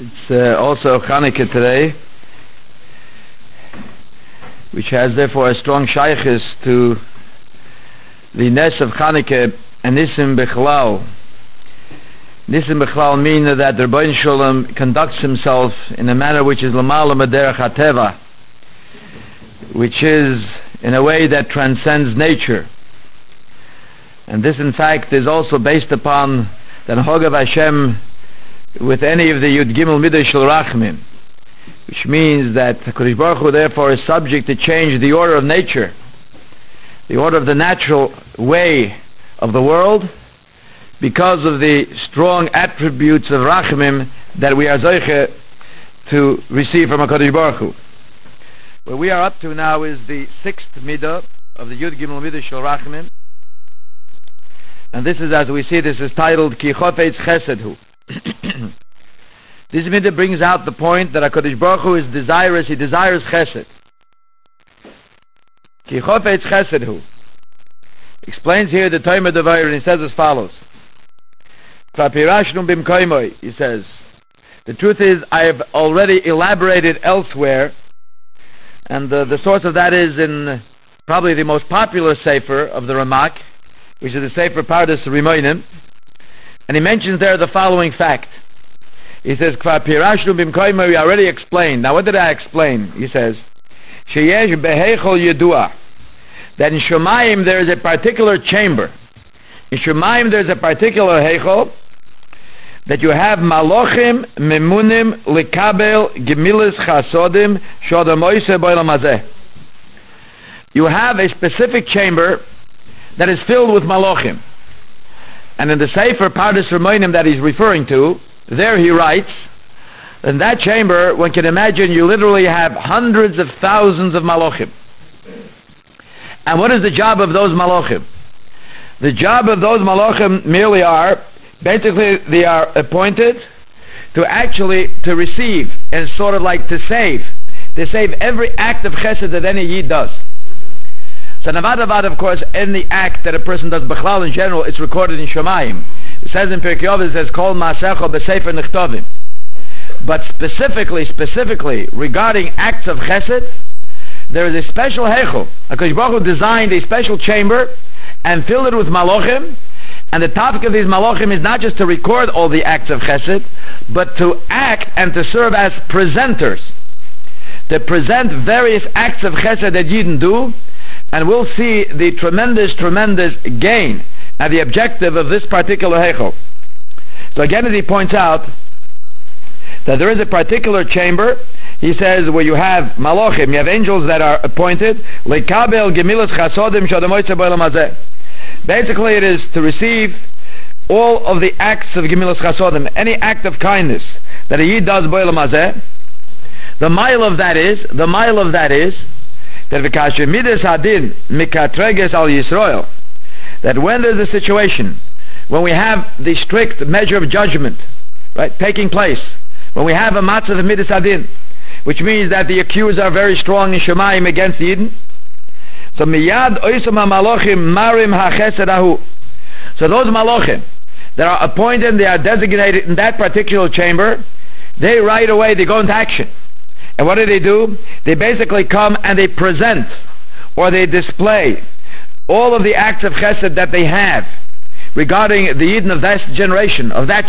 It's also Chanukah today, which has therefore a strong shaykhis to the Nes of Chanukah and Nisim Bechlal. Nisim Bechlal mean that the Rebbeinu Shalom conducts himself in a manner which is L'mala Maderech HaTeva, which is in a way that transcends nature. And this in fact is also based upon the Nahog of Hashem with any of the Yud Gimel Midah Shel Rachmim, which means that HaKadosh Baruch Hu therefore is subject to change the order of nature, the order of the natural way of the world, because of the strong attributes of Rachmim that we are Zoiche to receive from HaKadosh Baruch Hu. What we are up to now is the 6th Midah of the Yud Gimel Midah Shel Rachmim, and this is, as we see, this is titled Ki Chofetz Chesed Hu. This midah brings out the point that HaKadosh Baruch Hu is desirous, he desires chesed. Ki chofetz chesed hu. Explains here the Tomer Devarim, and he says as follows. He says, the truth is, I have already elaborated elsewhere, and the source of that is in probably the most popular sefer of the Ramak, which is the Sefer Pardes Rimonim. And he mentions there the following fact. He says, Kvar pirashnu bimkoyma, we already explained. Now what did I explain? He says, Sheyesh beheichol yedua, that in Shemayim there is a particular chamber. In Shemayim there is a particular heichol, that you have malochim memunim likabel gemilas chasodim shodamoise boilam hazeh. You have a specific chamber that is filled with malochim. And in the Sefer Pardes Rimonim that he's referring to, there he writes, in that chamber, one can imagine you literally have hundreds of thousands of malochim. And what is the job of those malochim? The job of those malochim merely are, basically they are appointed to actually, to receive, and sort of like to save every act of chesed that any yid does. So Navad, of course, any act that a person does, Bechlal in general, it's recorded in Shemayim. It says in Pirkei Avos, it says, Kol Ma'asecho B'Sefer Nechtovim. But specifically, regarding acts of chesed, there is a special heichel. HaKadosh Baruch Hu designed a special chamber and filled it with malochim, and the topic of these malochim is not just to record all the acts of chesed, but to act and to serve as presenters, to present various acts of chesed that Yidden do. And we'll see the tremendous gain and the objective of this particular heichel. So again, as he points out, that there is a particular chamber, he says, where you have malochim, you have angels that are appointed, lekabel gemilas chasodim shodamoitze boilam hazeh. Basically, it is to receive all of the acts of gemilas chasodim, any act of kindness that a yid does boilam hazeh. The mile of that is that when there's a situation, when we have the strict measure of judgment, right, taking place, when we have a matzah of midas adin, which means that the accused are very strong in Shemayim against Yidden, so miyad oisam ha-malochim marim ha-chesed ahu. So those malochim that are appointed, they are designated in that particular chamber, they right away, they go into action. And what do? They basically come and they present, or they display, all of the acts of chesed that they have regarding the Yidden of that generation.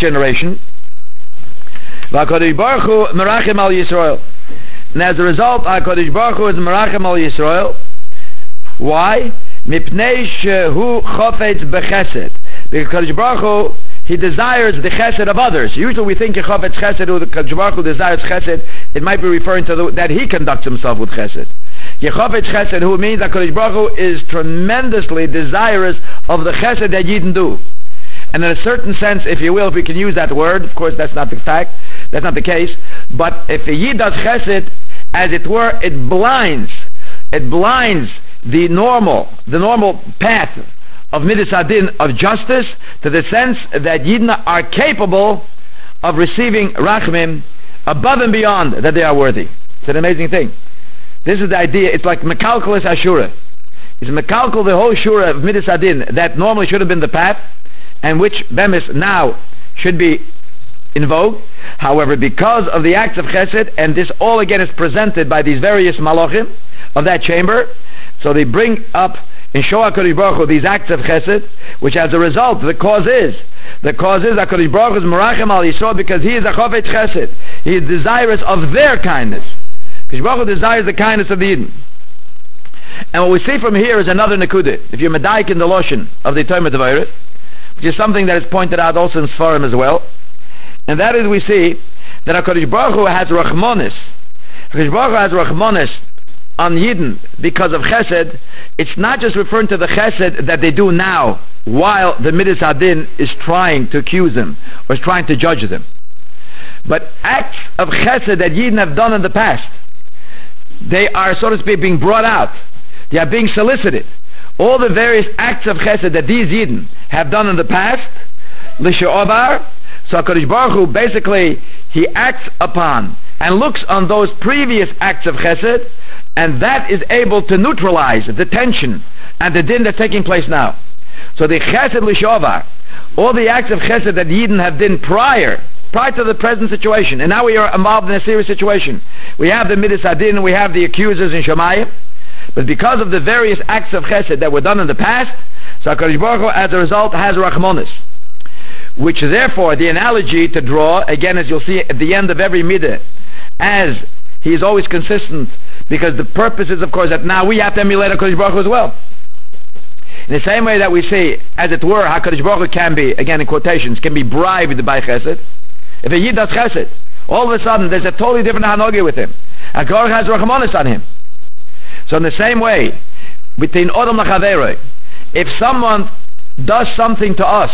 VaKadosh Baruch Hu merachim al Yisrael. And as a result, HaKadosh Baruch Hu is merachim al Yisrael. Why? Mipnei shehu chofetz bechesed. Because HaKadosh Baruch Hu, he desires the chesed of others. Usually we think Chofetz Chesed, who the HaKadosh Baruch Hu desires chesed, it might be referring to that he conducts himself with chesed. Chofetz Chesed, who means that HaKadosh Baruch Hu is tremendously desirous of the chesed that Yidden do. And in a certain sense, if you will, if we can use that word, of course that's not the fact, that's not the case, but if a Yid does chesed, as it were, it blinds the normal path of midas adin, of justice, to the sense that Yidden are capable of receiving rachmim above and beyond that they are worthy. It's an amazing thing. This is the idea. It's like mekalkelis ashura. It's mekalkel the whole shura of midas adin that normally should have been the path, and which bemis now should be in vogue. However, because of the acts of chesed, and this all again is presented by these various malachim of that chamber, so they bring up in Shoah HaKadosh Baruch Hu these acts of chesed, which as a result, the cause is HaKadosh Baruch Hu is Merachem al Yisrael because he is a Chofetz Chesed. He is desirous of their kindness. HaKadosh Baruch Hu desires the kindness of the Yidden. And what we see from here is another nekudah. If you're medayik in the loshen of the Torah Devarim, which is something that is pointed out also in Sfarim as well, and that is we see that HaKadosh Baruch Hu has rachmanis. HaKadosh Baruch Hu has rachmanis on Yidden because of chesed. It's not just referring to the chesed that they do now while the Midas Hadin is trying to accuse them or is trying to judge them, but acts of chesed that Yidden have done in the past. They are, so to speak, being brought out. They are being solicited. All the various acts of chesed that these Yidden have done in the past, l'she'ovar. So HaKadosh Baruch Hu basically, he acts upon and looks on those previous acts of chesed, and that is able to neutralize the tension and the din that's taking place now. So the chesed l'she'ovar, all the acts of chesed that Yidden have done prior to the present situation, and now we are involved in a serious situation. We have the Midas Hadin, we have the accusers in Shemayim, but because of the various acts of chesed that were done in the past, so HaKadosh Baruch Hu, as a result, has rachmanis. Which therefore, the analogy to draw, again, as you'll see at the end of every midah, as he is always consistent, because the purpose is, of course, that now we have to emulate HaKadosh Baruch Hu as well. In the same way that we see, as it were, HaKadosh Baruch Hu can be, again in quotations, can be bribed by chesed. If a Yid does chesed, all of a sudden there's a totally different hanogi with him. HaKadosh has rachmanis on him. So in the same way, between Odom Lachaveroi, if someone does something to us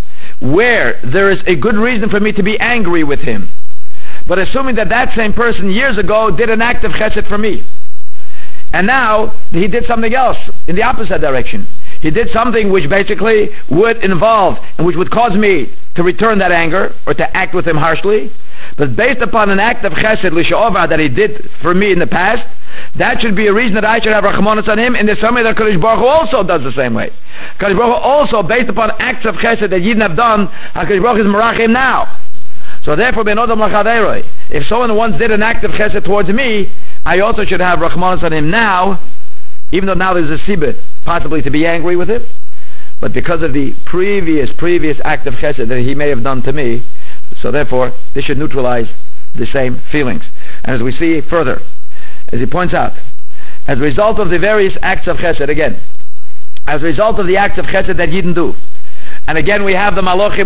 where there is a good reason for me to be angry with him, but assuming that that same person years ago did an act of chesed for me, and now he did something else in the opposite direction. He did something which basically would involve and which would cause me to return that anger or to act with him harshly, but based upon an act of chesed l'she'ovar that he did for me in the past, that should be a reason that I should have rachmanis on him. In the same way that HaKadosh Baruch Hu also does the same way. HaKadosh Baruch Hu also, based upon acts of chesed that Yidden have done, HaKadosh Baruch Hu is merachim now. So therefore, ben odom lachaveroi, if someone once did an act of chesed towards me, I also should have rachmanis on him now, even though now there's a sibah possibly to be angry with him, but because of the previous act of chesed that he may have done to me, so therefore this should neutralize the same feelings. And as we see further, as he points out, as a result of the various acts of chesed, again, as a result of the acts of chesed that Yidden do, and again we have the malachim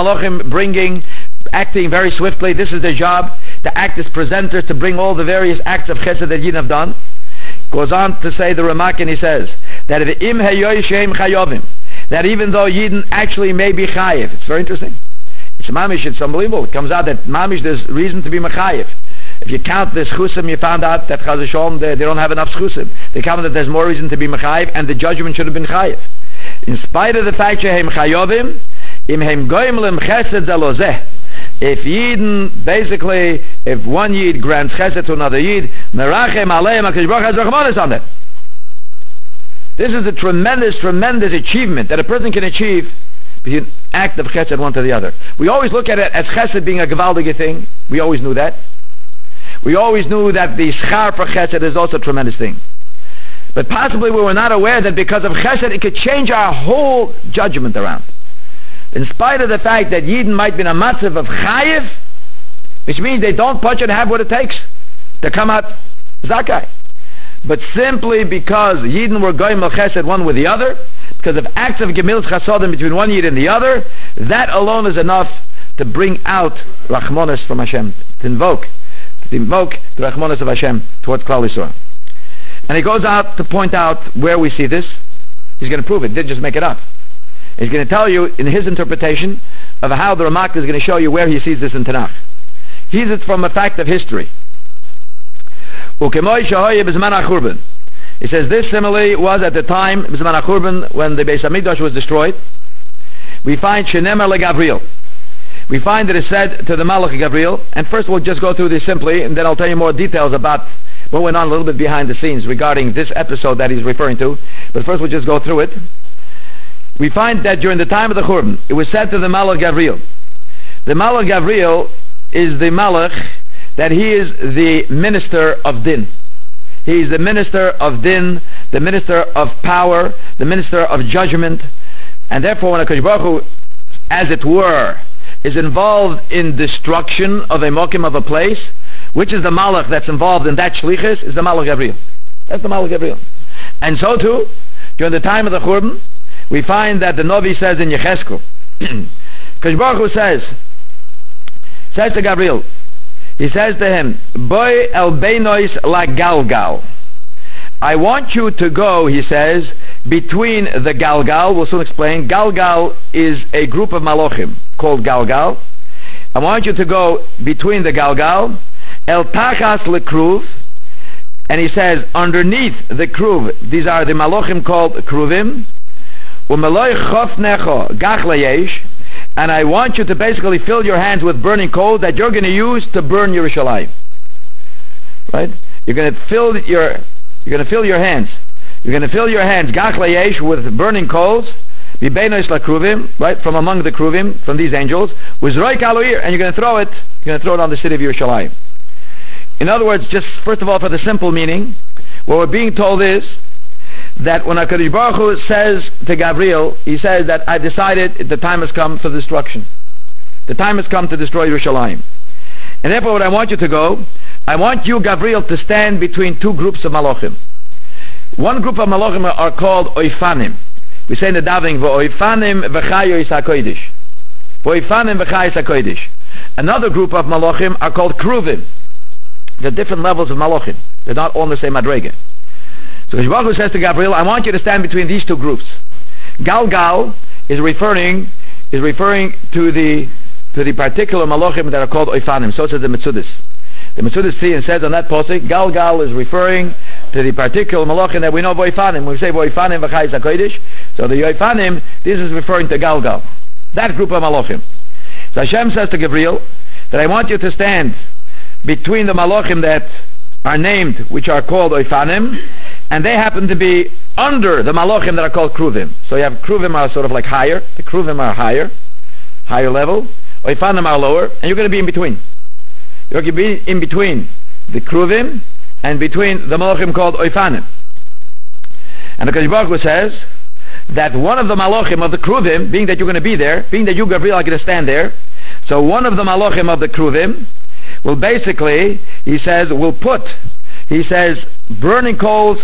acting very swiftly. This is their job, to act as presenters, to bring all the various acts of chesed that Yidden have done. Goes on to say the Ramak, and he says that if im hayoy sheim chayovim, that even though Yidden actually may be chayiv, it's very interesting. It's mamish, it's unbelievable. It comes out that mamish there's reason to be mechayiv. If you count the schusim, you found out that Chaz v'Sholom they don't have enough schusim. They count that there's more reason to be mechayiv, and the judgment should have been chayiv. In spite of the fact shehem chayovim, im hem goyim lem chesed zelozeh. If Yidden, basically, if one Yid grants chesed to another Yid, merachem aleim HaKadosh Baruch Hu has rachmanis on them. This is a tremendous achievement that a person can achieve between act of chesed one to the other. We always look at it as chesed being a gewaldige thing. We always knew that. We always knew that the schar for chesed is also a tremendous thing. But possibly we were not aware that because of chesed it could change our whole judgment around. In spite of the fact that Yidden might be in a matzav of chayiv, which means they don't punch and have what it takes to come out zakai. But simply because Yidden were goyim al chesed one with the other, because of acts of gemilas chasodim between one Yid and the other, that alone is enough to bring out rachmanis from Hashem, to invoke the rachmanis of Hashem towards Klal Yisrael. And he goes out to point out where we see this. He's going to prove it. He didn't just make it up. He's going to tell you in his interpretation of how the Ramak is going to show you where he sees this in Tanakh. He sees it from a fact of history. He says this simile was at the time B'zman HaChurban, when the Beis HaMikdash was destroyed. We find Shenemar LeGavriel. We find that it said to the Malach Gabriel, and first we'll just go through this simply, and then I'll tell you more details about what went on a little bit behind the scenes regarding this episode that he's referring to. But first we'll just go through it. We find that during the time of the Churban, it was said to the Malach Gabriel The Malach Gabriel is the Malach that he is the minister of Din. He is the minister of Din, the minister of power, the minister of judgment, and therefore when HaKadosh Baruch Hu, as it were, is involved in destruction of a mokim of a place, which is the Malach that's involved in that shlichus, is the Malach Gabriel. That's the Malach Gabriel. And so too, during the time of the Churban, we find that the Novi says in Yecheskel, HaKadosh Baruch Hu says to Gabriel, he says to him, Boy el beinois la galgal. I want you to go, he says, between the Galgal. We'll soon explain. Galgal is a group of Malachim called Galgal. I want you to go between the Galgal, el tachas lekruv, and he says, underneath the kruv, these are the Malachim called kruvim, umeloi chofnecho gach layesh, and I want you to basically fill your hands with burning coals that you're going to use to burn Yerushalayim. Right? You're going to fill your hands. You're going to fill your hands gach layesh with burning coals, bibeinos lakruvim, right, from among the kruvim, from these angels, with roik aloir, and you're going to throw it on the city of Yerushalayim. In other words, just first of all, for the simple meaning, what we're being told is that when HaKadosh Baruch Hu says to Gabriel, he says that I've decided the time has come for destruction. The time has come to destroy Yerushalayim. And therefore what I want you to go, I want you, Gabriel, to stand between two groups of Malachim. One group of Malachim are called Oifanim. We say in the davening, V'oifanim v'chayois HaKodesh. V'oifanim v'chayois HaKodesh. Another group of Malachim are called Kruvim. There are different levels of Malachim. They're not all in the same madrega. So Baruch Hu says to Gabriel, I want you to stand between these two groups. Galgal is referring to the particular malachim that are called oifanim. So says the Metzudas. The Metzudas see and says on that posik, Galgal is referring to the particular malachim that we know of oifanim. When we say oifanim v'chayis hakodesh, so the oifanim, this is referring to Galgal, that group of malachim. So Hashem says to Gabriel that I want you to stand between the malachim that are named, which are called oifanim, and they happen to be under the malachim that are called kruvim. So you have kruvim are sort of like higher, the kruvim are higher level, oifanim are lower, and you're going to be in between. You're going to be in between the kruvim and between the malachim called oifanim. And the HaKadosh Baruch Hu says that one of the malachim of the kruvim, being that you're going to be there, being that you, Gabriel, are going to stand there, so one of the malachim of the kruvim will basically, he says, burning coals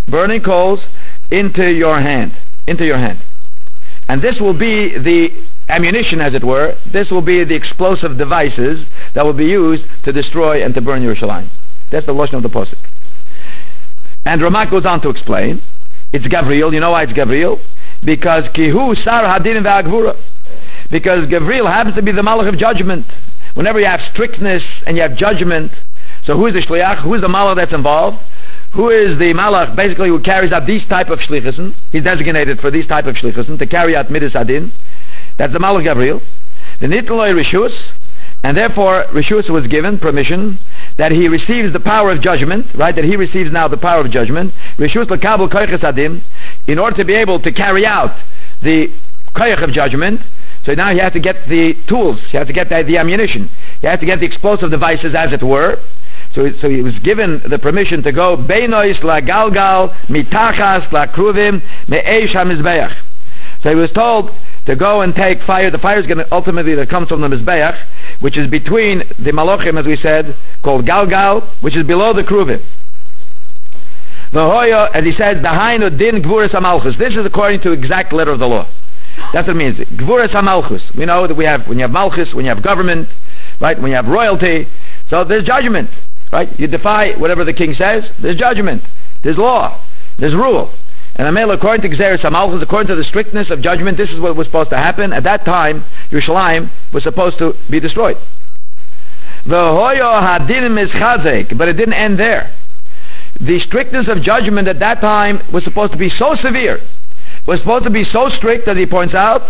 into your hand. And this will be the ammunition, as it were. This will be the explosive devices that will be used to destroy and to burn Yerushalayim. That's the lashon of the posuk. And Ramak goes on to explain, it's Gabriel. You know why it's Gabriel? Because Kihu Sar Hadin V'Agvura. Because Gabriel happens to be the Malach of judgment. Whenever you have strictness and you have judgment, so who is the shliach? Who is the malach that's involved? Who is the malach basically who carries out these type of shlichusim? He's designated for these type of shlichusim to carry out midas adin. That's the malach Gabriel. The nitloi rishus, and therefore rishus was given permission that he receives the power of judgment, right? That he receives now the power of judgment. Rishus lekabel koyches adin, in order to be able to carry out the koyach of judgment. So now you have to get the tools, you have to get the ammunition, you have to get the explosive devices, as it were. So he was given the permission to go beinois la galgal mitachas la kruvim me'eish hamizbeach. So he was told to go and take fire. The fire is going to ultimately that comes from the mizbeach, which is between the malachim, as we said, called galgal, which is below the kruvim. The hoya, as he said, dahainu din gvuras hamalchus. This is according to exact letter of the law. That's what it means. Gvuras hamalchus. We know that when you have malchus, when you have government, right? When you have royalty, so there's judgment, right? You defy whatever the king says. There's judgment. There's law. There's rule. And according to Gzeres hamalchus, according to the strictness of judgment, this is what was supposed to happen. At that time, Yerushalayim was supposed to be destroyed. The hoyo hadinim is chazek, but it didn't end there. The strictness of judgment at that time was supposed to be so severe, was supposed to be so strict, that he points out,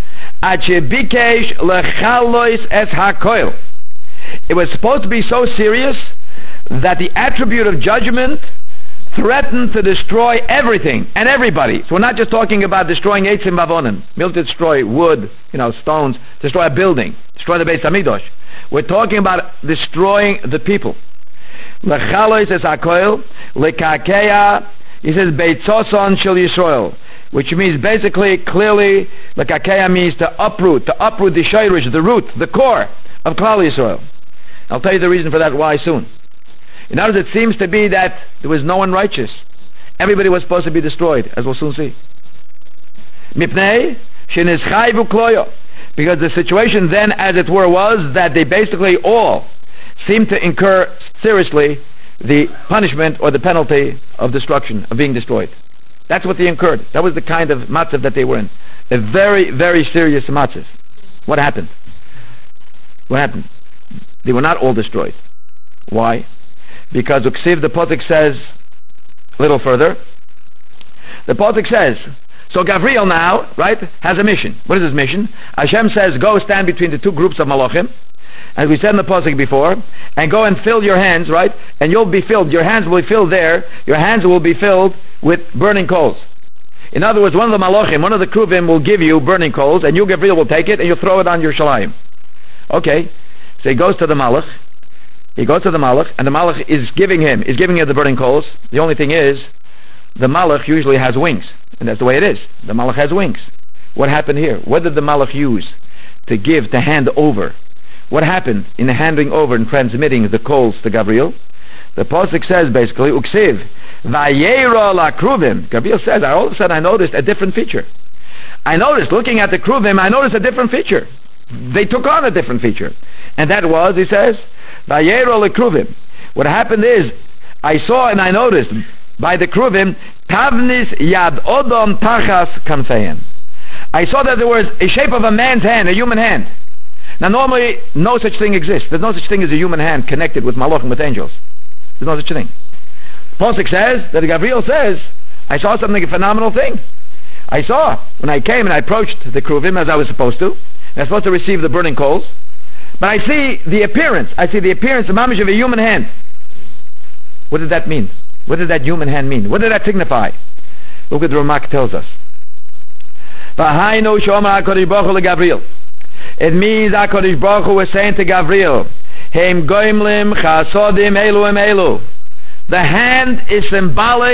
it was supposed to be so serious that the attribute of judgment threatened to destroy everything and everybody. So we're not just talking about destroying eitzim bavonim, to destroy wood, stones, destroy a building, destroy the Beis Hamikdash. We're talking about destroying the people. L'chalois es hakoil, l'kakeya, he says, Beitzoson shel Yisrael, which means basically, clearly, l'kakeya means to uproot the shayrish, the root, the core of Klal Yisrael. I'll tell you the reason for that, why soon. In other words, it seems to be that there was no one righteous. Everybody was supposed to be destroyed, as we'll soon see. Mipnei shenischayvu kloyo, because the situation then, as it were, was that they basically all seemed to incur seriously the punishment or the penalty of destruction, of being destroyed. That's what they incurred. That was the kind of matzav that they were in. A very, very serious matzav. What happened? They were not all destroyed. Why? Because Uksiv, the Potik says, a little further, the Potik says, so Gavriel now, right, has a mission. What is his mission? Hashem says, go stand between the two groups of Malachim, as we said in the Pasuk before, and go and fill your hands, right, and you'll be filled, your hands will be filled there, your hands will be filled with burning coals. In other words, one of the Malachim, one of the Kruvim will give you burning coals, and you, Gavriel, will take it, and you'll throw it on your Shalayim. Okay, so he goes to the Malach, and the Malach is giving him the burning coals. The only thing is, the Malach usually has wings, and that's the way it is. The Malach has wings. What happened here? What did the Malach use to hand over? What happened in handing over and transmitting the coals to Gabriel? The Pasuk says basically, Uksiv, Vayera la Kruvim. Gabriel says, all of a sudden I noticed a different feature. Looking at the Kruvim, I noticed a different feature. They took on a different feature. And that was, he says, Vayera la Kruvim. What happened is, I saw and I noticed, by the Kruvim, Tavnis Yad Odom Tachas Kanfeim. I saw that there was a shape of a man's hand, a human hand. Now normally, no such thing exists. There's no such thing as a human hand connected with Malachim, with angels. There's no such thing. Pasuk says, that Gabriel says, I saw something, a phenomenal thing. I saw, when I came and I approached the Kruvim as I was supposed to, and I was supposed to receive the burning coals, but I see the appearance of mamish of a human hand. What did that mean? What did that human hand mean? What did that signify? Look what the Ramak tells us. It means HaKadosh Baruch Hu was saying to Gabriel, Heim goimlim chasodim elu em elu. The hand is symbolic,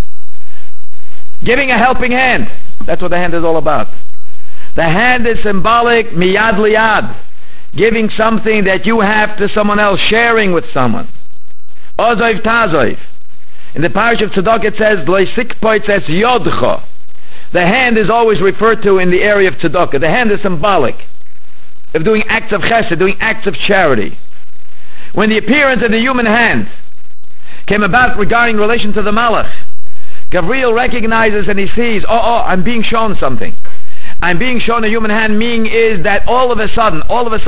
giving a helping hand. That's what the hand is all about. The hand is symbolic, miyad liyad, giving something that you have to someone else, sharing with someone. Ozoiv tazoiv. In the parish of Tzedakah it says, Loisik poitzes yodcha. The hand is always referred to in the area of Tzedakah. The hand is symbolic of doing acts of chesed, doing acts of charity. When the appearance of the human hand came about regarding relation to the Malach, Gabriel recognizes and he sees, I'm being shown something. I'm being shown a human hand, meaning is that all of a sudden,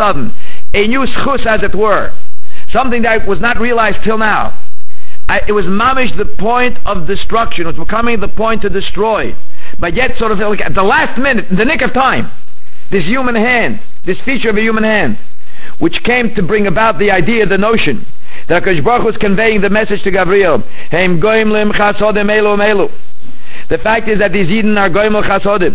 a new schus, as it were, something that was not realized till now. It was mamish the point of destruction. It was becoming the point to destroy. But yet, sort of like at the last minute, in the nick of time, this human hand, this feature of a human hand, which came to bring about the idea, the notion, that HaKadosh Baruch Hu was conveying the message to Gabriel. Heim goim lim chasodim elu elu. The fact is that these Yidden are goim lim chasodim,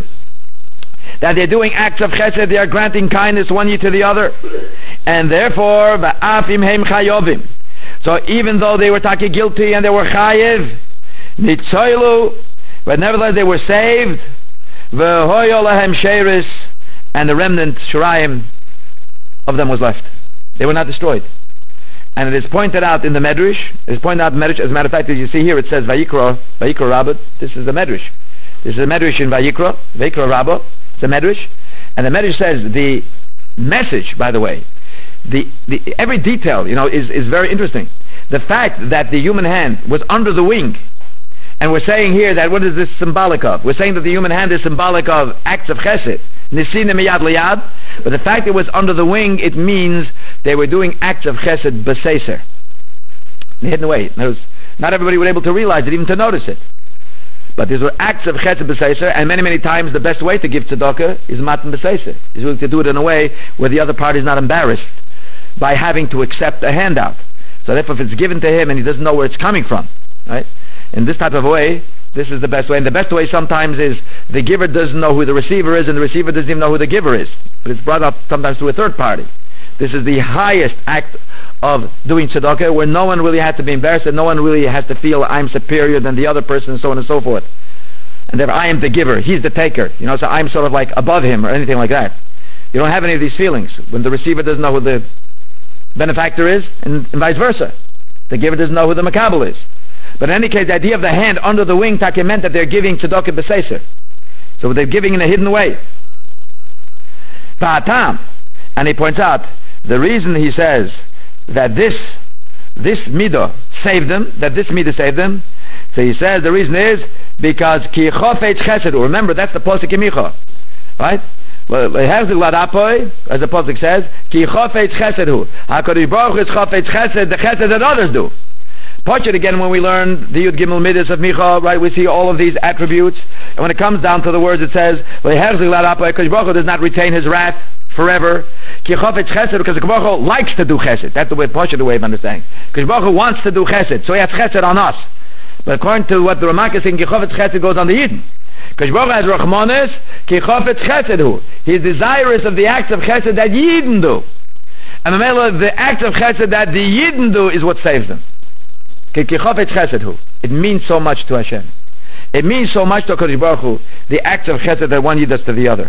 that they're doing acts of chesed, they are granting kindness one year to the other, and therefore va'afim heim chayovim. So even though they were taki guilty and they were chayiv, nitzoilu, but nevertheless they were saved, v'hoyo lahem sheiris, and the remnant shirayim of them was left. They were not destroyed. And it is pointed out in the Medrash. It is pointed out in the Medrash. As a matter of fact, as you see here, it says Vayikra Rabbah. This is the Medrash. This is a Medrash in Vayikra Rabbah. It's a Medrash. And the Medrash says the message, by the way, the every detail, is very interesting. The fact that the human hand was under the wing, and we're saying here that what is this symbolic of? We're saying that the human hand is symbolic of acts of chesed, nisina miyad liyad, but the fact it was under the wing, it means they were doing acts of chesed b'seiser. They hidden away. Not everybody was able to realize it, even to notice it. But these were acts of chesed b'seiser, and many, many times the best way to give tzedakah is matan b'seiser. Is to do it in a way where the other party is not embarrassed by having to accept a handout. So therefore, if it's given to him and he doesn't know where it's coming from, right? In this type of way, This is the best way. And the best way sometimes is the giver doesn't know who the receiver is, and the receiver doesn't even know who the giver is. But it's brought up sometimes to a third party. This is the highest act of doing tzedakah, where no one really has to be embarrassed, and no one really has to feel I'm superior than the other person, and so on and so forth. And therefore, I am the giver, he's the taker. So I'm sort of like above him, or anything like that. You don't have any of these feelings when the receiver doesn't know who the benefactor is, and vice versa. The giver doesn't know who the makabel is. But in any case, the idea of the hand under the wing taka meant that they're giving tzedakah b'seiser. So they're giving in a hidden way. V'atam, and he points out the reason he says that this midah saved them, so he says the reason is because ki chofetz chesed. Remember, that's the posuk in Micha, right? As the posuk says, ki chofetz chesed hu. HaKadosh Baruch Hu is chofetz chesed, the chesed that others do. Watch it again when we learn the Yud Gimel Midas of Micha, right? We see all of these attributes, and when it comes down to the words, it says, HaKadosh Baruch Hu does not retain his wrath forever. Ki chofetz chesed, because the Baruch Hu likes to do chesed. That's the way the way of understanding. Because Baruch Hu wants to do chesed, so he has chesed on us. But according to what the Ramak is saying, ki chofetz chesed goes on the Yidden. Because Baruch Hu has rachmanis, ki chofetz chesed hu. He is desirous of the acts of chesed that Yidden do. And the acts of chesed that the Yidden do is what saves them. It means so much to Hashem. It means so much to HaKadosh Baruch Hu, the acts of chesed that one Yid does to the other.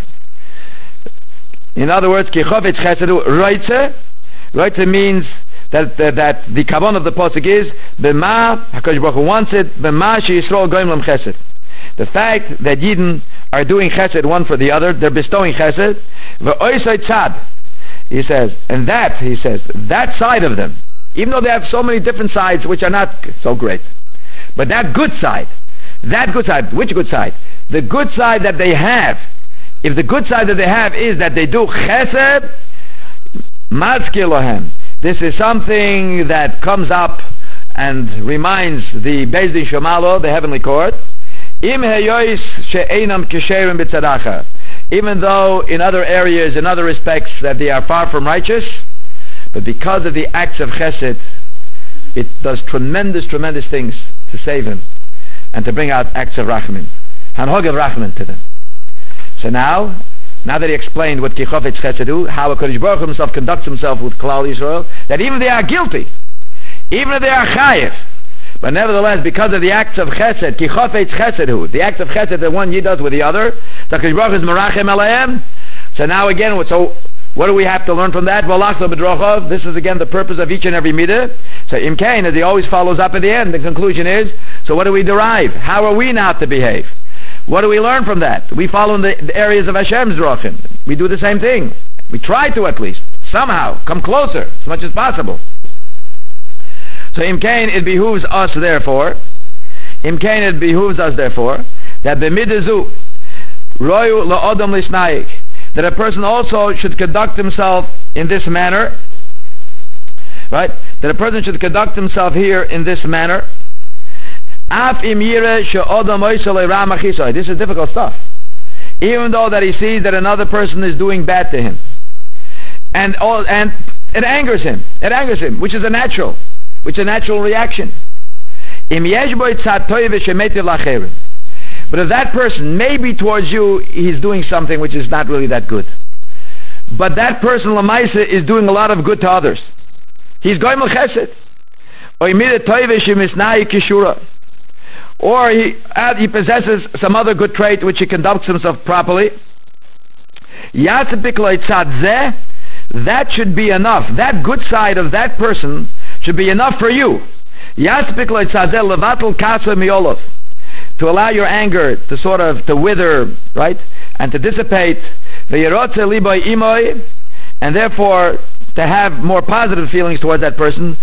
In other words, ki chofetz chesed hu roitze. Roitze means that the kavan of the posuk is b'ma HaKadosh Baruch Hu wants it b'ma sheYisrael goyim lam chesed. The fact that Yidden are doing chesed one for the other, they're bestowing chesed. V'oisay tzad, he says, and that side of them, even though they have so many different sides which are not so great, but that good side, which good side? The good side that they have. If the good side that they have is that they do chesed, mazkir lohem. This is something that comes up and reminds the Beis Din Shomalo, the heavenly court, im heyois she'einam kisherim b'tzadacha. Even though in other areas, in other respects, that they are far from righteous, but because of the acts of chesed, it does tremendous things to save him and to bring out acts of rachmin, hanhog of rachmin to them. So now that he explained what ki chofetz chesed hu, how HaKadosh Baruch Hu himself conducts himself with Klal Yisrael, that even if they are guilty, even if they are chayev, but nevertheless, because of the acts of chesed, ki chofetz chesed hu, the acts of chesed that one Yid does with the other, HaKadosh Baruch Hu is merachem alehem. So now again, what do we have to learn from that? This is again the purpose of each and every midah. So Im Kain, as he always follows up at the end, the conclusion is, so what do we derive? How are we not to behave? What do we learn from that? We follow in the areas of Hashem's drachim. We do the same thing. We try to, at least, somehow, come closer, as much as possible. So Im Kain, it behooves us therefore, that b'midazu, royu la'odam lisnayik, that a person also should conduct himself in this manner, right? That a person should conduct himself here in this manner. This is difficult stuff. Even though that he sees that another person is doing bad to him, and it angers him, which is a natural reaction. But if that person, maybe towards you, he's doing something which is not really that good, but that person Lamaisa is doing a lot of good to others, he's going l'chesed, or he possesses some other good trait which he conducts himself properly, that should be enough. That good side of that person should be enough for you. To allow your anger to sort of to wither, right, and to dissipate, and therefore to have more positive feelings towards that person,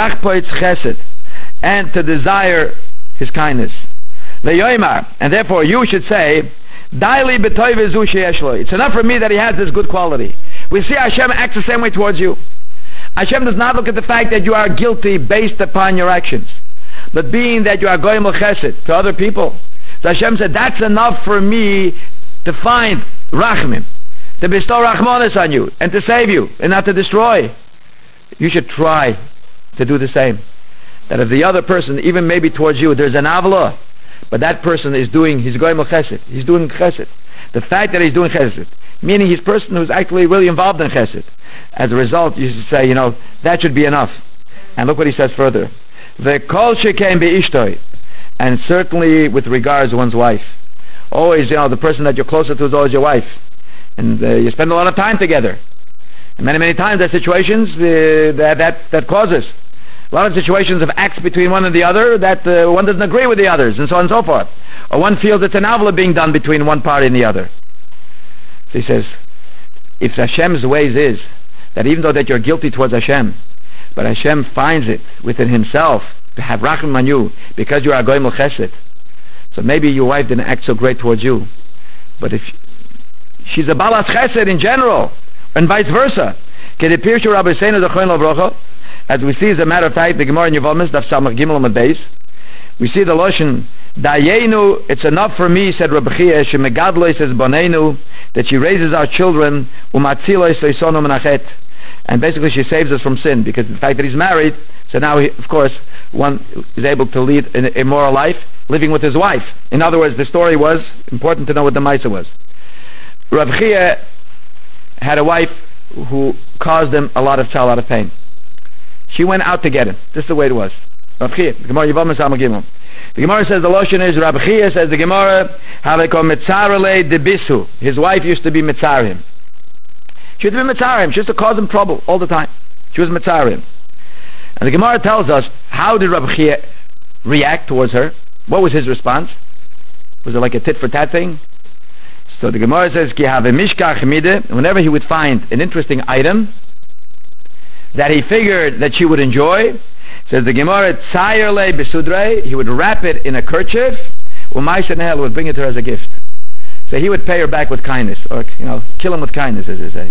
and to desire his kindness. And therefore you should say, it's enough for me that he has this good quality. We see Hashem acts the same way towards you. Hashem does not look at the fact that you are guilty based upon your actions, but being that you are goyim l'chesed to other people. So Hashem said, that's enough for me to find rachmim, to bestow rachmanis on you, and to save you, and not to destroy. You should try to do the same. That if the other person, even maybe towards you, there's an avla, but that person is doing, he's goyim chesed, he's doing chesed. The fact that he's doing chesed, meaning he's a person who's actually really involved in chesed. As a result, you should say, that should be enough. And look what he says further. The kol shekain be'ishtoi, and certainly with regards to one's wife. Always, the person that you're closer to is always your wife. And you spend a lot of time together. And many, many times there are situations that causes a lot of situations of acts between one and the other that one doesn't agree with the others, and so on and so forth. Or one feels it's an avla being done between one party and the other. So he says, if Hashem's ways is that even though that you're guilty towards Hashem, but Hashem finds it within Himself to have rachum on you because you are a goyim chesed. So maybe your wife didn't act so great towards you, but if she's a balas chesed in general, and vice versa. As we see, as a matter of fact, the Gemara in Yevamos, Daf Samach Gimel Amud Beis, we see the Loshen, Dayenu, it's enough for me, said Rabbi Chia, Shemegadlo, says Bonenu, that she raises our children, Umatzilo, Soisonu Menachet, and basically she saves us from sin, because the fact that he's married, so now, of course, one is able to lead an immoral life, living with his wife. In other words, the story was, important to know what the Maisa was. Rabbi Chia had a wife who caused him a lot of pain. She went out to get him. This is the way it was. Rabbi Chia, the Gemara Yevamos Amud Gimel. The Gemara says the Loshen is, Rabbi Chia says the Gemara, Haveko Mitzarele Debisu. His wife used to be Mitzarim. She used to be Mitzarim. She used to cause him trouble all the time. She was Mitzarim. And the Gemara tells us, how did Rabbi Chia react towards her? What was his response? Was it like a tit for tat thing? So the Gemara says, Ki have mishkach mide, whenever he would find an interesting item that he figured that she would enjoy, says the Gemara, Tzayer le besudre, he would wrap it in a kerchief, Umayse nehel, would bring it to her as a gift. So he would pay her back with kindness, or kill him with kindness, as they say.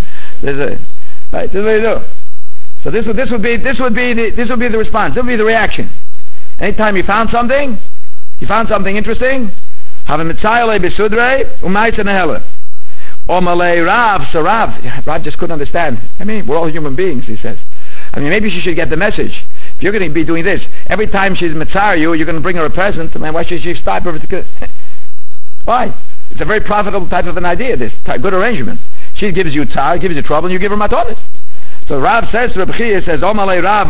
Right, this is what you do. So this would be the response. This would be the reaction. Anytime you found something interesting, have a mitzayel besudre umayse nehele. Or Malay Rav, so Rav just couldn't understand. We're all human beings, he says. Maybe she should get the message. If you're going to be doing this, every time she's mitzar you're going to bring her a present. Why should she stop everything? Why? It's a very profitable type of an idea, this good arrangement. She gives you tzar, gives you trouble, and you give her matonis. So Rav says to Rabbi Chia, says, Malay Rav,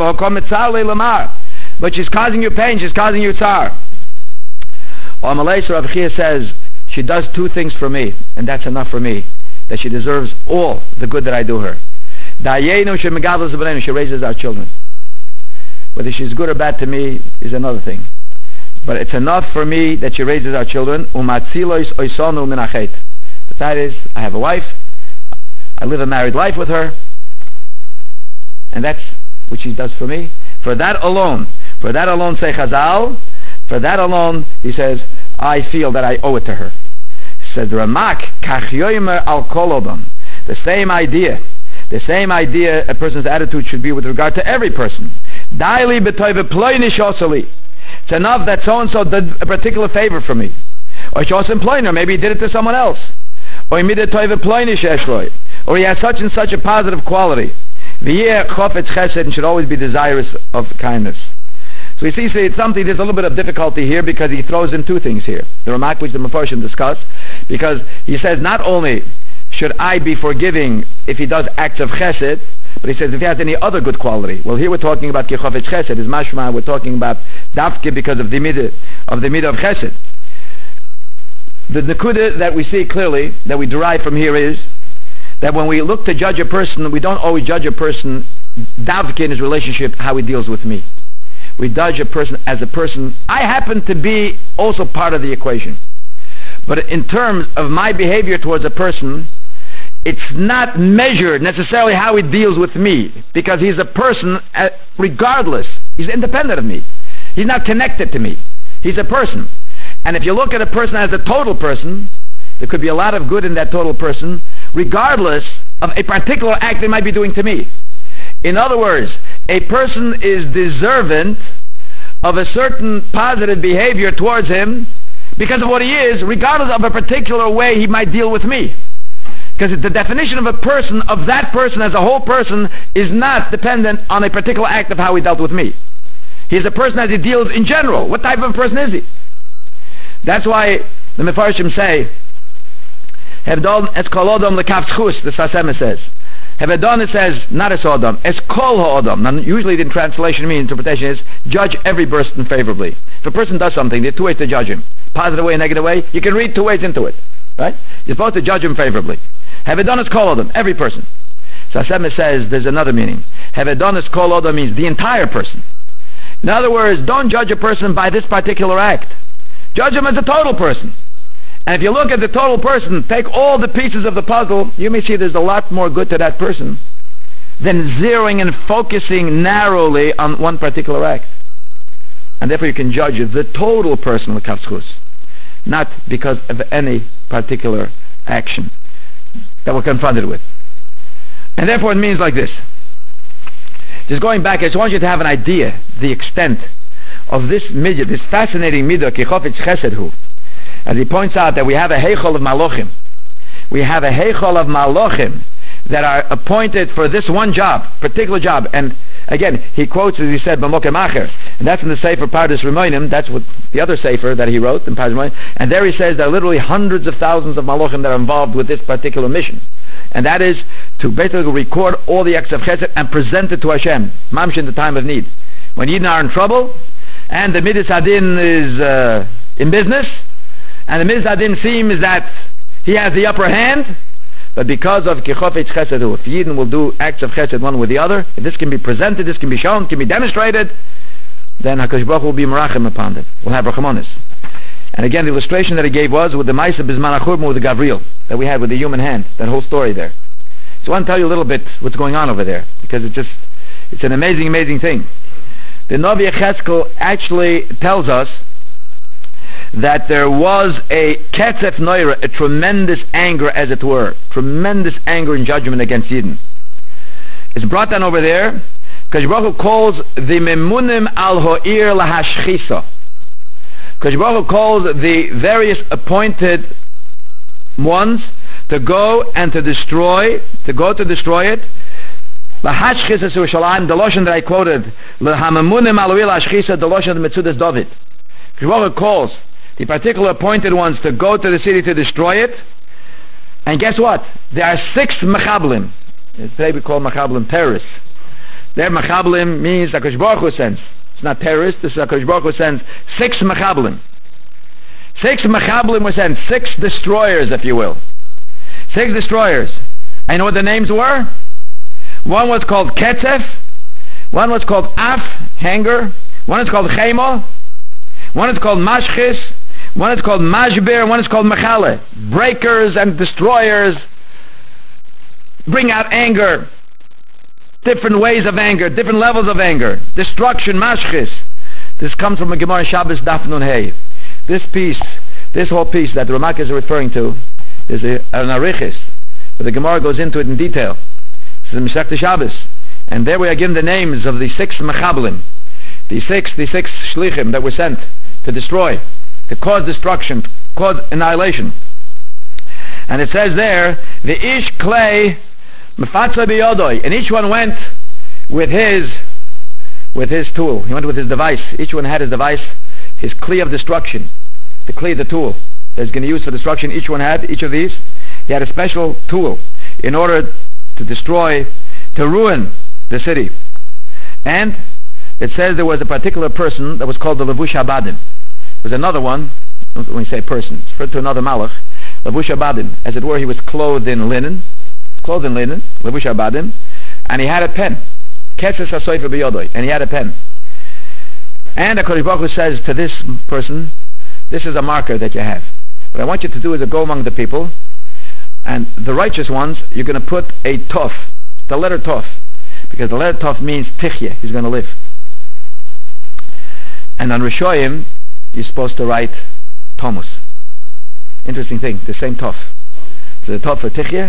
but she's causing you pain, she's causing you tzar. Or Malay, so Rabbi Chia says, she does two things for me, and that's enough for me, that she deserves all the good that I do her. She raises our children. Whether she's good or bad to me is another thing. But it's enough for me that she raises our children. The fact is, I have a wife, I live a married life with her, and that's what she does for me. For that alone, say Chazal, for that alone, he says, I feel that I owe it to her. Said the Ramak, Kach yomer al kolobam. The same idea, a person's attitude should be with regard to every person. Daili betoive ploinish osali. It's enough that so-and-so did a particular favor for me. Or maybe he did it to someone else. Or he has such and such a positive quality. And should always be desirous of kindness. So you see, it's something, there's a little bit of difficulty here because he throws in two things here. The Ramak, which the Mefarshim discuss, because he says not only should I be forgiving if he does acts of chesed, but he says if he has any other good quality. Well, here we're talking about kichofetz chesed, is mashma, we're talking about dafke because of the midah of chesed. The nekuda that we see clearly, that we derive from here is that when we look to judge a person, we don't always judge a person davke in his relationship, how he deals with me. We judge a person as a person. I happen to be also part of the equation. But in terms of my behavior towards a person, it's not measured necessarily how he deals with me, because he's a person regardless. He's independent of me. He's not connected to me. He's a person. And if you look at a person as a total person, there could be a lot of good in that total person, regardless of a particular act they might be doing to me. In other words, a person is deserving of a certain positive behavior towards him because of what he is, regardless of a particular way he might deal with me. Because the definition of a person, of that person as a whole person, is not dependent on a particular act of how he dealt with me. He's a person as he deals in general. What type of a person is he? That's why the Mefarshim say, Hevdon es kol odom lekaf tzchus, the Sasema says. Hevdon, it says, not es odom, es kol ha'odom. Now, usually the translation, interpretation is, judge every person favorably. If a person does something, there are two ways to judge him. Positive way and negative way. You can read two ways into it. Right? You're supposed to judge him favorably. Hevdon es kol odom, every person. Sasema says, there's another meaning. Hevdon es kol odom means the entire person. In other words, don't judge a person by this particular act. Judge him as a total person. And if you look at the total person, take all the pieces of the puzzle, you may see there's a lot more good to that person than zeroing and focusing narrowly on one particular act. And therefore you can judge the total person with kafschus, not because of any particular action that we're confronted with. And therefore it means like this. Just going back, I just want you to have an idea, the extent of this midah, this fascinating midah, ki chofetz chesed hu. As he points out that we have a heichol of malochim. We have a heichol of malochim that are appointed for this one job, particular job. And again, he quotes, as he said, B'mokem Acher. And that's in the Sefer Pardes Rimonim. That's what the other Sefer that he wrote in Pardes Rimonim. And there he says there are literally hundreds of thousands of malochim that are involved with this particular mission. And that is to basically record all the acts of chesed and present it to Hashem, mamsh in the time of need. When Yidden are in trouble, and the Midas Hadin is in business, and the Midas Hadin seems that he has the upper hand, but because of Kichofetz Chesed, if Yidden will do acts of chesed one with the other, if this can be presented, this can be shown, can be demonstrated, then HaKadosh Baruch Hu will be merachim upon it. We'll have rachamonis. And again, the illustration that he gave was with the Maisa Bizman HaChurban with the Gabriel that we had with the human hand, that whole story there. So I want to tell you a little bit what's going on over there, because it's an amazing, amazing thing. The Novi Yechezkel actually tells us that there was a ketzef noira, a tremendous anger, as it were, tremendous anger and judgment against Yidden. It's brought down over there, because Baruch Hu calls the memunim al ho'ir lahashchisa. Because Baruch Hu calls the various appointed ones to go and to destroy it. Lahashchis es Yerushalayim, the loshon that I quoted, lehamemunim al ho'ir lahashchisa, the loshon of the Metzudas David. Because Baruch Hu calls the particular appointed ones to go to the city to destroy it. And guess what? There are 6 mechablim. Today we call mechablim terrorists. Their mechablim means HaKadosh Baruch Hu sends. It's not terrorists, this is HaKadosh Baruch Hu sends 6 mechablim. 6 mechablim were sent, 6 destroyers, if you will. 6 destroyers. And you know what the names were? One was called Ketzef, one was called Af, hanger, one is called Chemo, one is called Mashchis, one is called Mashbir, one is called Mechale. Breakers and destroyers bring out anger, different ways of anger, different levels of anger. Destruction, Mashchis. This comes from a Gemara Shabbos Daf Nun Hey. This whole piece that the Ramak is referring to is an Arichis, but the Gemara goes into it in detail. It's in Masechta Shabbos, and there we are given the names of the 6 Mechablim, the six Shlichim that were sent to destroy, to cause destruction, to cause annihilation. And it says there, the Ish Klei Mefatza Biyodoi, and each one went with his tool. He went with his device. Each one had his device, his Kli of destruction, the Kli, the tool that he's going to use for destruction. Each one had, each of these, he had a special tool in order to destroy, to ruin the city. And it says there was a particular person that was called the Levush Habadim. There was another one, when you say person, it's referred to another Malach, Levush Habadim. As it were, he was clothed in linen, Levush Habadim, and he had a pen. Ketzes HaSofer B'Yodoi, and he had a pen. And HaKadosh Baruch Hu says to this person, this is a marker that you have. What I want you to do is to go among the people, and the righteous ones, you're going to put a Tov, the letter Tov, because the letter Tov means Tichye, he's going to live. And on Rishoyim, you're supposed to write Tomus. Interesting thing, the same Tov. So the Tov for Tichye,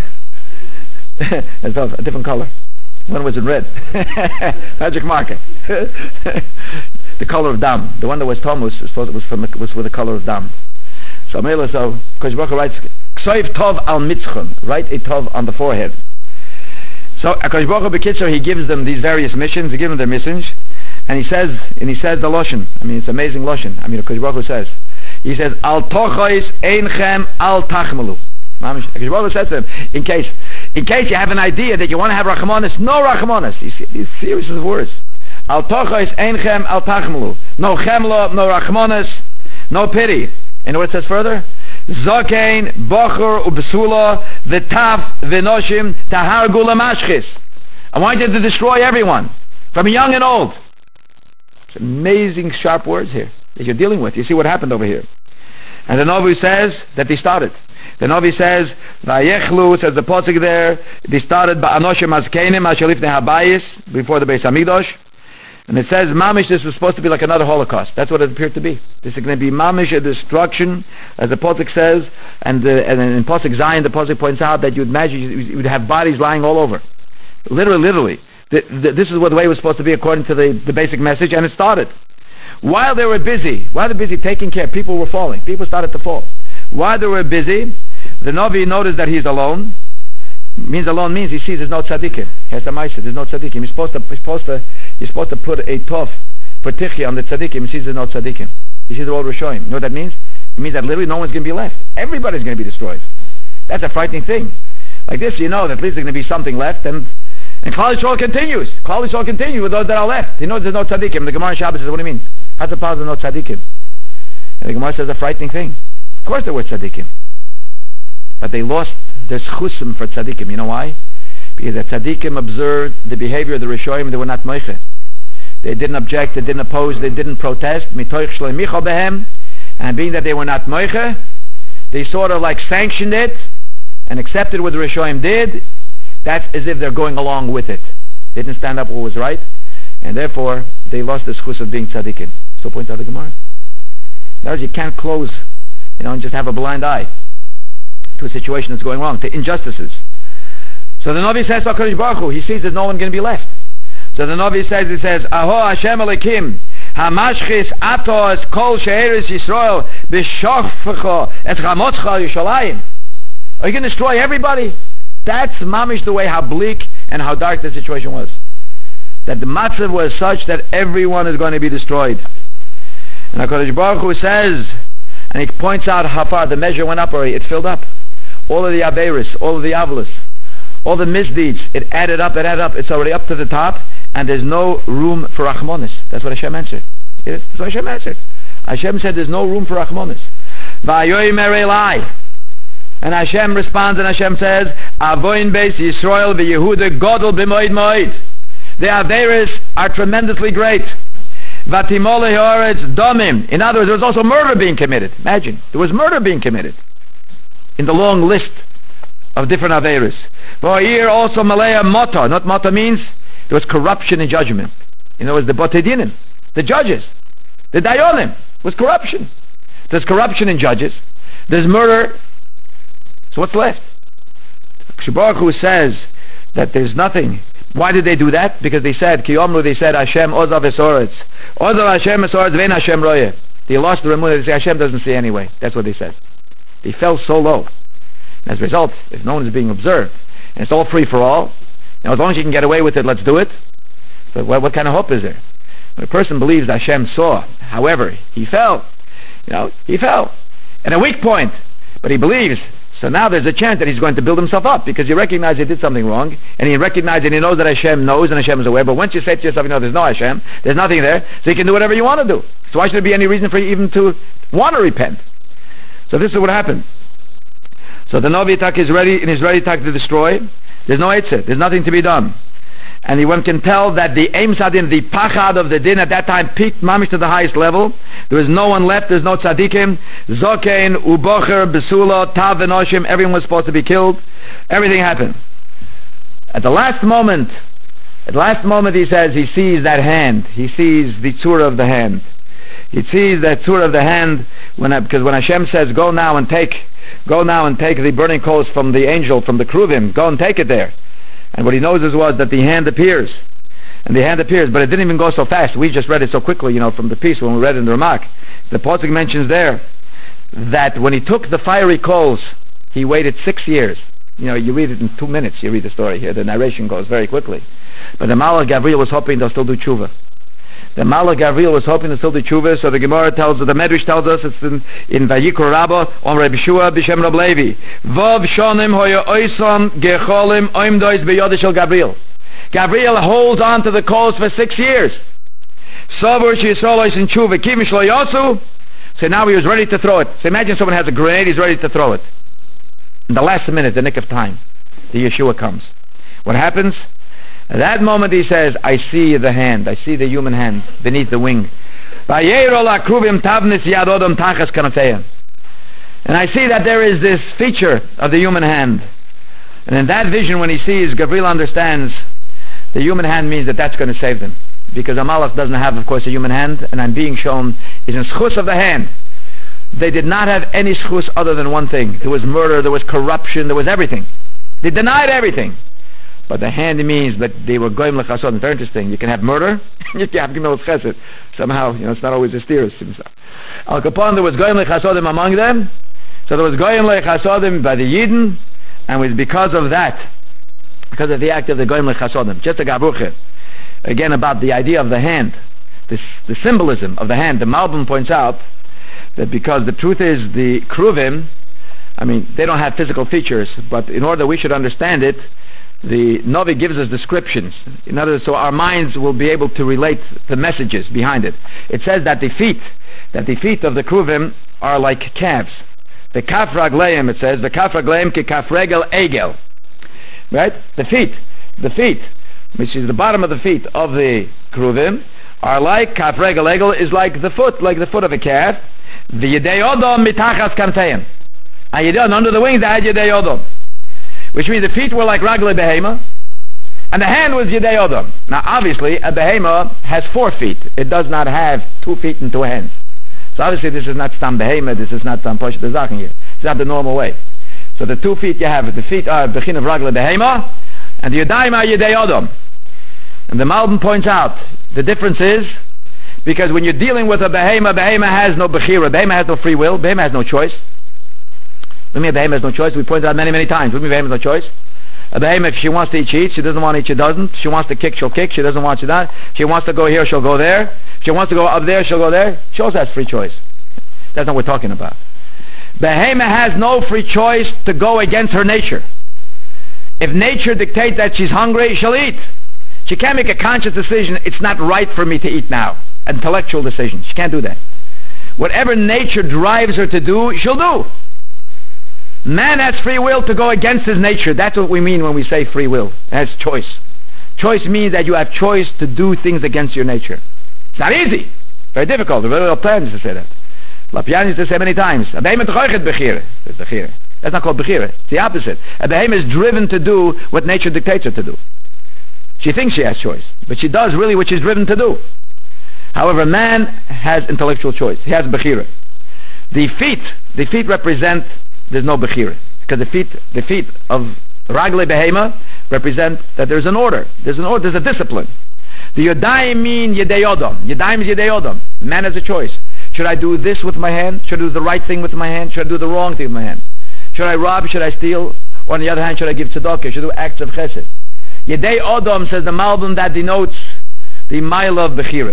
a different color. One was in red. Magic marker. The color of Dam. The one that was Tomus was with the color of Dam. So Kosh Baruch Hu writes Ksoiv Tov al Mitzchon. Write a Tov on the forehead. So Kosh Baruch Hu B'Kitzur, he gives them these various missions. He gives them their missions. And he says the Loshen. I mean, it's amazing Loshen. I mean, Kosh Baruch Hu says, He says, Al tochois einchem al tachmelu. Baruch says to him, in case you have an idea that you want to have rachmanis, no rachmanis. He's serious with words. Al tochois einchem al tachmelu. No chemla, no rachmanis, no pity. And what it says further? Zokein, bocher, ubesula, v'taf, v'noshim, tahar gula mashchis. I want you to destroy everyone, from young and old. It's amazing sharp words here that you're dealing with. You see what happened over here. And the Novi says that they started. The Novi says, Vayechlu, says the Posik there, they started ba'anoshim azkenim ashalifnei habayis, before the Beis Hamikdash. And it says, Mamish, this was supposed to be like another Holocaust. That's what it appeared to be. This is going to be Mamish, a destruction, as the Posik says, and in Posik Zion, the Posik points out that you'd imagine you would have bodies lying all over. Literally. This is what the way it was supposed to be according to the basic message, and it started. While they were busy taking care, people were falling. People started to fall. While they were busy, the Novi noticed that he's alone. Alone means he sees there's no tzaddikim. There's no tzaddikim. He's supposed to put a tof for tichya on the tzaddikim. He sees there's no tzaddikim. He sees the old Rishonim. You know what that means? It means that literally no one's going to be left. Everybody's going to be destroyed. That's a frightening thing. Like this, you know that at least there's going to be something left, and Klal Yisrael continues. Klal Yisrael continues with those that are left. He knows there's no tzaddikim. The Gemara in Shabbos says, what do you mean? How's the power of no tzaddikim? And the Gemara says a frightening thing. Of course there were tzaddikim, but they lost their chusim for tzaddikim. You know why? Because the tzaddikim observed the behavior of the Rishonim. They were not moiche. They didn't object. They didn't oppose. They didn't protest. Mitoich shloi micha behem. And being that they were not moiche, they sort of like sanctioned it and accepted what the Rishonim did. That's as if they're going along with it. They didn't stand up what was right, and therefore they lost the schus of being tzaddikim. So points out the Gemara. In other words, you can't close, and just have a blind eye to a situation that's going wrong, to injustices. So the Navi says to HaKadosh Baruch Hu, he sees there's no one going to be left. So the Navi says, Aho Hashem Elokim, Hamashchis Atos Kol She'eres Yisrael B'Shofcha Et Chamotcha Yishalayim. Are you going to destroy everybody? That's mamish the way how bleak and how dark the situation was. That the matzav was such that everyone is going to be destroyed. And HaKadosh Baruch Hu says, and he points out how far the measure went up already. It filled up. All of the averis, all of the avlas, all the misdeeds, it added up. It's already up to the top, and there's no room for rachmonis. That's what Hashem answered. That's what Hashem answered. Hashem said there's no room for rachmonis. Va'yomer elai. And Hashem responds, and Hashem says, Avoin beis Yisrael v'Yehuda godol b'moed moed. The averis are tremendously great. Vatimole haaretz domim. In other words, there was also murder being committed. Imagine, there was murder being committed in the long list of different averis. V'ha'ir also malaya mota. Not mota means there was corruption in judgment. In other words, the botedinim, the judges, the dayonim, was corruption. There's corruption in judges. There's murder. So what's left? Baruch Hu says that there's nothing. Why did they do that? Because they said, Kiyomlu, they said, Hashem ozav esoretz. Ozav Hashem esoretz vein Hashem roye. They lost the remunah. They say, Hashem doesn't see anyway. That's what they said. They fell so low. And as a result, if no one is being observed, and it's all free for all, as long as you can get away with it, let's do it. But what kind of hope is there? When a person believes that Hashem saw, however, he fell. He fell. At a weak point. But he believes. So now there's a chance that he's going to build himself up, because he recognizes he did something wrong, and he recognizes and he knows that Hashem knows and Hashem is aware. But once you say to yourself, there's no Hashem, there's nothing there, so you can do whatever you want to do. So why should there be any reason for you even to want to repent? So this is what happened. So the Novi Tak is ready, and is ready to destroy. There's no Eitzah, there's nothing to be done. And one can tell that the Eim Sadin, the Pachad of the Din at that time peaked mamish to the highest level. There was no one left, there's no tzaddikim. Zokein, Ubocher, Besula, Tav, Enoshim, everyone was supposed to be killed. Everything happened. At the last moment, he says he sees that hand. He sees the tzura of the hand. He sees that tzura of the hand because when Hashem says, go now and take the burning coals from the angel, from the Kruvim, go and take it there. And what he knows was that the hand appears. And the hand appears, but it didn't even go so fast. We just read it so quickly, from the piece when we read it in the Ramak. The Pasuk mentions there that when he took the fiery coals, he waited 6 years. You read it in 2 minutes, you read the story here. The narration goes very quickly. But the Malach Gabriel was hoping they'll still do tshuva. The Malach Gabriel was hoping to still the tshuva, so the Gemara tells us, the Medrash tells us, it's in Vayikra Rabbah on Reb Shua b'Shem Rab Levi. Vav shonim hoya oisam gecholim oimdois b'yodeh shel Gabriel. Gabriel holds on to the coals for 6 years. Savur she'yisrael oisin tshuva kim shlo yosu. So now he was ready to throw it. So imagine someone has a grenade, he's ready to throw it. In the last minute, the nick of time, the Yeshua comes. What happens? At that moment he says, I see the hand, I see the human hand beneath the wing. And I see that there is this feature of the human hand. And in that vision, when he sees, Gabriel understands the human hand means that that's going to save them. Because a malach doesn't have, of course, a human hand, and I'm being shown is in schus of the hand. They did not have any schus other than one thing. There was murder, there was corruption, there was everything. They denied everything. But the hand means that they were goyim lechasod. It's very interesting. You can have murder, you can have gimel chesed. Somehow, it's not always a steer. Al Capone, there was goyim lechasodim among them. So there was goyim lechasodim by the Yidden, and it was because of that, because of the act of the goyim lechasodim. Just a gabuche. Again, about the idea of the hand, the symbolism of the hand. The Malbim points out that because the truth is the kruvim, they don't have physical features, but in order that we should understand it, the Novi gives us descriptions. In other words, so our minds will be able to relate the messages behind it. It says that the feet of the kruvim are like calves. The kaf ragleim, it says, the kaf ragleim ki kaf regel egel. Right? The feet, which is the bottom of the feet of the kruvim, are like kaf regel egel, is like the foot of a calf. The yedei odom mitachas kanteim. And under the wings they had yedei odom. Which means the feet were like ragle behema, and the hand was yedei odom. Now obviously a behema has 4 feet. It does not have 2 feet and 2 hands. So obviously this is not stam behema, this is not stam poshet zaken here. It's not the normal way. So the 2 feet you have, the feet are bechin of ragle behema, and the yedayim are yedei odom. And the Malbim points out the difference is because when you're dealing with a behema has no bechira, behema has no free will, behema has no choice. A behemoth has no choice. We pointed out many times. A behemoth has no choice. A behemoth, if she wants to eat, she eats. She doesn't want to eat, she doesn't. She wants to kick, she'll kick. She doesn't want to that. She wants to go here, she'll go there. If she wants to go up there, she'll go there. She also has free choice. That's not what we're talking about. Behemoth has no free choice to go against her nature. If nature dictates that she's hungry, she'll eat. She can't make a conscious decision, it's not right for me to eat now. Intellectual decision. She can't do that. Whatever nature drives her to do, she'll do. Man has free will to go against his nature. That's what we mean when we say free will. It has choice. Choice means that you have choice to do things against your nature. It's not easy. Very difficult. The Rebbe plans to say that. Lapian used to say many times, a behemoth choichet bechira. That's not called bechira. It's the opposite. A behemoth is driven to do what nature dictates her to do. She thinks she has choice, but she does really what she's driven to do. However, man has intellectual choice. He has bechira. The feet represent there's no bechira, because the feet of ragle behema represent that there's an order. There's a discipline. The yodayim mean yedei odom. Yodayim is yedei odom. Man has a choice. Should I do this with my hand? Should I do the right thing with my hand? Should I do the wrong thing with my hand? Should I rob? Should I steal? Or on the other hand, should I give tzedakah? Should I do acts of chesed? Yedei odom, says the Malbim, that denotes the mile of bechira.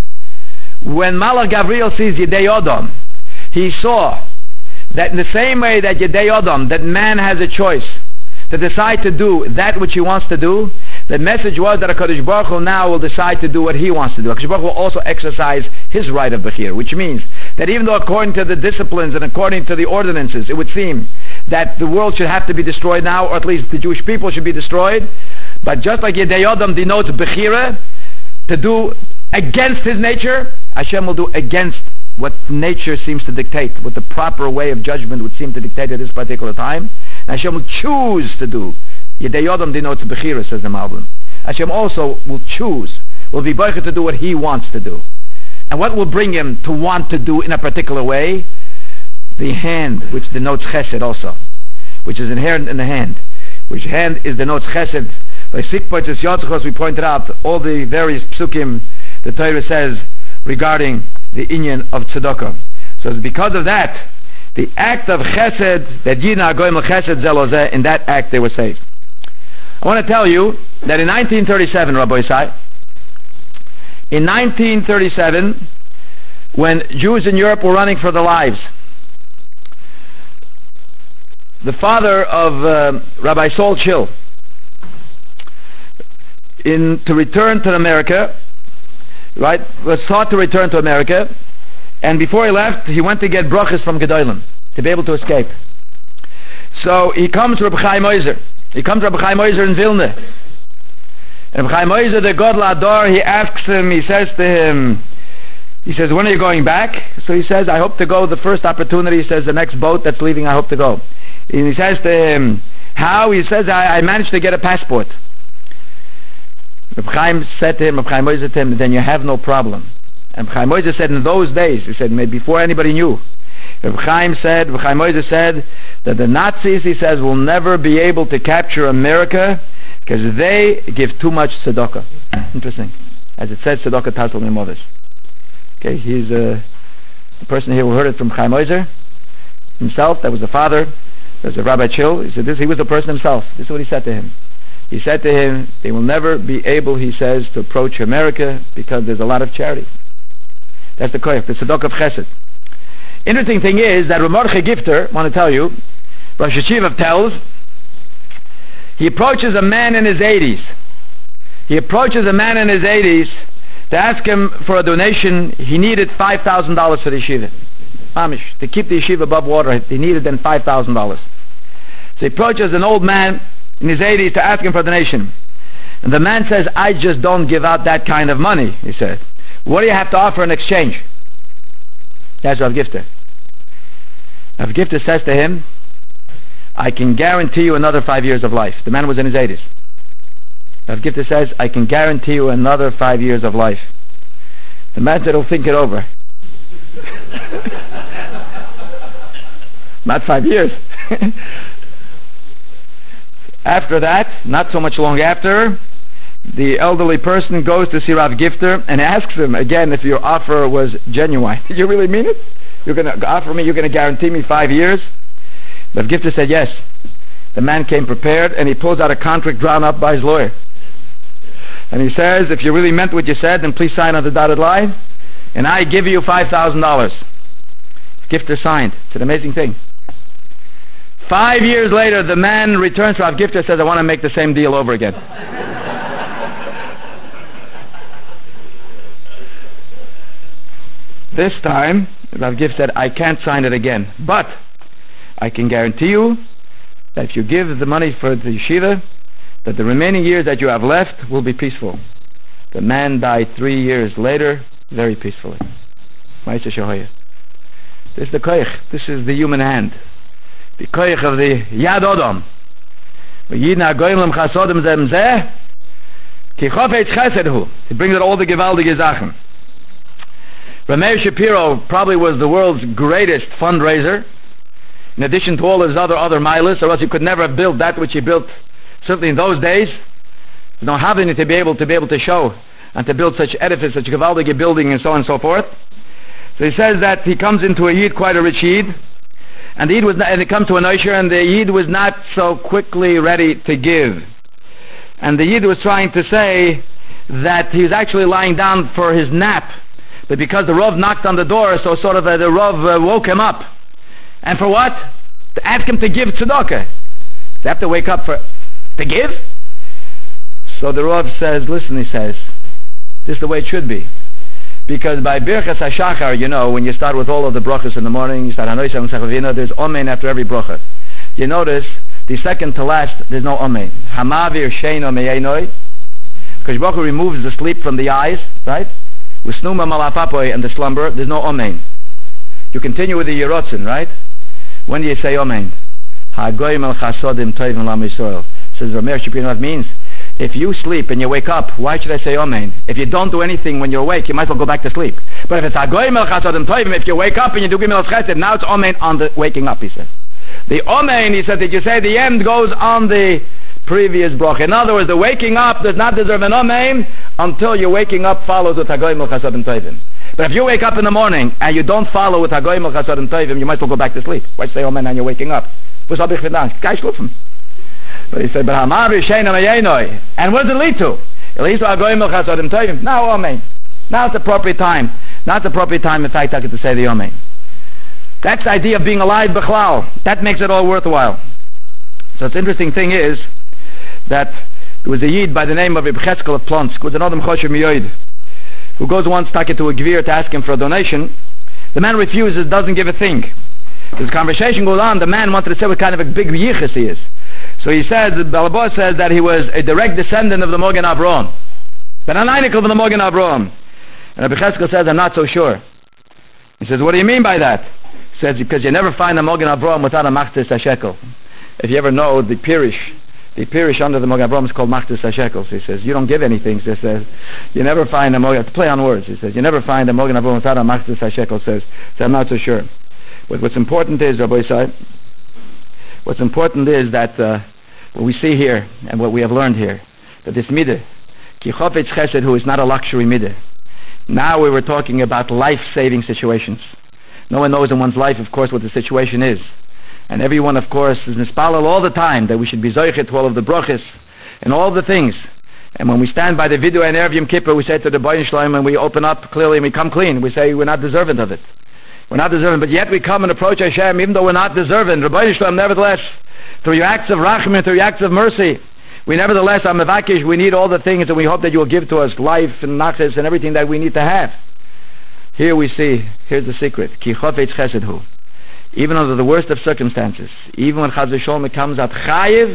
When Malach Gabriel sees yedei odom, he saw that in the same way that Yedei Odom, that man has a choice to decide to do that which he wants to do, the message was that HaKadosh Baruch Hu now will decide to do what he wants to do. HaKadosh Baruch Hu will also exercise his right of Bechir, which means that even though according to the disciplines and according to the ordinances, it would seem that the world should have to be destroyed now, or at least the Jewish people should be destroyed, but just like Yedei Odom denotes Bechira, to do against his nature, Hashem will do against what nature seems to dictate, what the proper way of judgment would seem to dictate at this particular time. And Hashem will choose to do. Yedei Odom denotes Bechira, says the Malbim. Hashem also will choose, will be boicher to do what he wants to do. And what will bring him to want to do in a particular way? The hand, which denotes chesed also, which is inherent in the hand, which hand is denotes chesed. By Sikpoitis Yotzchos, we pointed out all the various psukim the Torah says regarding the inyan of tzedakah. So it's because of that, the act of chesed, that yina goyim l'chesed zelozeh, in that act they were saved. I want to tell you that in 1937, Rabbi Isai, in 1937, when Jews in Europe were running for their lives, the father of Rabbi Saul Chill, to return to America, right, was taught to return to America, and before he left, he went to get brachas from Gedolim to be able to escape. So he comes to Reb Chaim Oizer. He comes to Reb Chaim Oizer in Vilna. And Reb Chaim Oizer, the Gadol Ador, he asks him, he says to him, he says, when are you going back? So he says, I hope to go the first opportunity. He says, the next boat that's leaving, I hope to go. And he says to him, how? He says, I managed to get a passport. Reb Chaim said to him, Reb Chaim Oizer to him, then you have no problem. And Reb Chaim Oizer said, in those days, he said, maybe before anybody knew, Reb Chaim Oizer said that the Nazis, he says, will never be able to capture America because they give too much tzedakah. Interesting. As it says, tzedakah tasel memovis. Okay, he's the person here who heard it from Chaim Oizer himself. That was the father. There's a Rabbi Chill. He said this. He was the person himself. This is what he said to him. He said to him, they will never be able, he says, to approach America because there's a lot of charity. That's the koyach, the tzedakah of chesed. Interesting thing is that Ramorche Gifter, I want to tell you, Rosh Hashiva tells, he approaches a man in his 80s. He approaches a man in his 80s to ask him for a donation. He needed $5,000 for the yeshiva. Amish, to keep the yeshiva above water, he needed then $5,000. So he approaches an old man in his 80s to ask him for a donation. And the man says, I just don't give out that kind of money, he said. What do you have to offer in exchange? That's Rav Gifter. Rav Gifter says to him, I can guarantee you another 5 years of life. The man was in his 80s. Rav Gifter says, I can guarantee you another 5 years of life. The man said, he'll think it over. Not 5 years. After that, not so much long after, the elderly person goes to see Rav Gifter and asks him again if your offer was genuine. Did you really mean it? You're going to offer me, you're going to guarantee me 5 years? Rav Gifter said yes. The man came prepared and he pulls out a contract drawn up by his lawyer. And he says, if you really meant what you said, then please sign on the dotted line and I give you $5,000. Gifter signed. It's an amazing thing. 5 years later, the man returns to Rav Gifter and says, I want to make the same deal over again. This time, Rav Gifter said, I can't sign it again, but I can guarantee you that if you give the money for the yeshiva, that the remaining years that you have left will be peaceful. The man died 3 years later, very peacefully. Ma'aseh Shehoyah. This is the koich. This is the human hand. The koich of the Yad Odom. He brings it all the gewaltige Sachen. Rameir Shapiro probably was the world's greatest fundraiser, in addition to all his other milas, or else he could never have built that which he built. Certainly in those days, no having it to be able to show and to build such edifice, such gewaldige building, and so on and so forth. So he says that he comes into a Yid, quite a rich Yid, and the Yid was not, and he comes to an Osher, and the Yid was not so quickly ready to give. And the Yid was trying to say that he was actually lying down for his nap, but because the Rav knocked on the door, so sort of the Rav woke him up. And for what? To ask him to give tzedakah. They have to wake up to give? So the Rav says, listen, he says, this is the way it should be. Because by Birchas HaShachar, you know, when you start with all of the brachas in the morning, you start Hanoisha and Sachavina, there's Omein after every bracha. You notice, the second to last, there's no Omein. Hamavir Sheino Meyenoi. Because Baruch Hu removes the sleep from the eyes, right? With Snuma Malapapoi and the slumber, there's no Omein. You continue with the Yerotzen, right? When do you say Omein? Hagoyim El Chasodim Toivim Lam Yisrael. Says Rameir Shapiro, what it means? If you sleep and you wake up, why should I say Amen? If you don't do anything when you're awake, you might as well go back to sleep. But if it's Hagoyim El Chasodim Toivim, if you wake up and you do Gimel Chesed, now it's Amen on the waking up, he says. The Amen, he said, did you say the end goes on the previous bracha? In other words, the waking up does not deserve an Amen until your waking up follows with Hagoyim El Chasodim Toivim. But if you wake up in the morning and you don't follow with Hagoyim El Chasodim Toivim, you might as well go back to sleep. Why say Amen and you're waking up? Was hab ich gedacht? Geh schlufen. But he said, but Hamar Sheina Meyenoi. And what does it lead to? It leads to Hagoyim El Chasodim Toivim. Now Amen. Now it's appropriate time. Now it's appropriate time, in fact, I get to say the Yomei. That's the idea of being alive, Bechlal. That makes it all worthwhile. So the interesting thing is that there was a Yid by the name of Reb Cheskel of Plonsk, who was an Adam Choshev Miyoid, who goes once to a Gvir to ask him for a donation. The man refuses, doesn't give a thing. This conversation goes on. The man wanted to say what kind of a big yichus he is. So he said, the Balabos says that he was a direct descendant of the Mogen Avraham. Ben Anaynikov of the Mogen Avraham. And Rabbi Cheskel says, I'm not so sure. He says, what do you mean by that? He says, because you never find a Mogen Avraham without a Machzis HaShekel. If you ever know the Pirish under the Mogen Avraham is called Machzis HaShekels. He says, you don't give anything. He says, you never find a Mogen, play on words. He says, you never find a Mogen Avraham without a Machzis HaShekel. Says, I'm not so sure. But what's important is, Rabbi Yisai, what's important is that what we see here and what we have learned here, that this midah, ki chofetz chesed, who is not a luxury midah. Now we were talking about life-saving situations. No one knows in one's life, of course, what the situation is. And everyone, of course, is nispalel all the time that we should be zoichet to all of the brachos and all the things. And when we stand by the video and Erev Yom Kippur, we say to the Bayin Shalom, and we open up clearly and we come clean. We say we're not deserving of it. We're not deserving, but yet we come and approach Hashem, even though we're not deserving. Rabbi Yisrael, nevertheless, through your acts of rachman, through your acts of mercy, we nevertheless are mevakish. We need all the things, and we hope that you will give to us life and nachas and everything that we need to have. Here we see, here's the secret. Ki chofetz chesed hu. Even under the worst of circumstances, even when Chaz v'Sholom it comes out chayiv,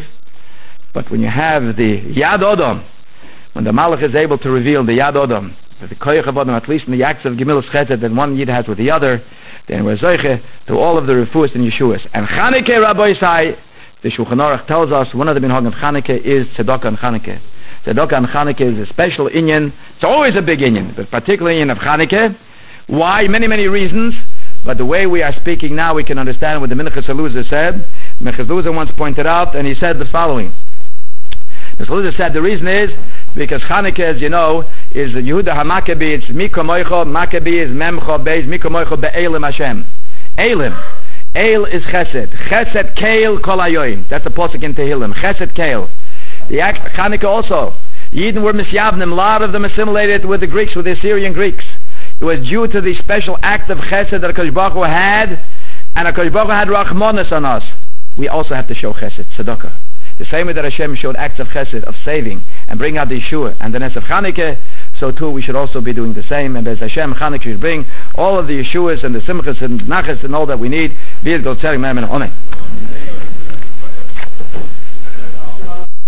but when you have the Yad Odom, when the Malach is able to reveal the Yad Odom, the Koyach of Odom, at least in the acts of Gemilas Chesed that one Yid has with the other, then we're zoiche to all of the refuahs and Yeshuas. And Chanukah, Rabbi Yisai, the Shulchan Aruch tells us one of the minhagim of Chanukah is Tzedakah and Chanukah. Tzedakah and Chanukah is a special inyan. It's always a big inyan, but particularly inyan of Chanukah. Why? Many, many reasons. But the way we are speaking now, we can understand what the Minchas Eluzah said. Minchas Eluzah once pointed out, and he said the following. Minchas Eluzah said the reason is because Chanukah, as you know, is Yehuda HaMaccabi. It's Miko Moicho. Maccabi is Memcho Beis. Miko Moicho Be'elim Hashem. Elim. El is Chesed. Chesed Keil Kol Hayoim. That's the posuk in Tehillim. Chesed Keil. The act Chanukah also. Yidden were misyavnim. A lot of them assimilated with the Greeks, with the Assyrian Greeks. It was due to the special act of Chesed that HaKadosh Baruch Hu had, and HaKadosh Baruch Hu had Rachmanis on us. We also have to show Chesed, Tzedakah. The same way that Hashem showed acts of Chesed, of saving, and bring out the Yeshua, and the Nes of Chanukah, so too we should also be doing the same. And as Hashem, Chanukah should bring all of the Yeshuas and the Simchas and Nachas and all that we need. Be it God, Amen.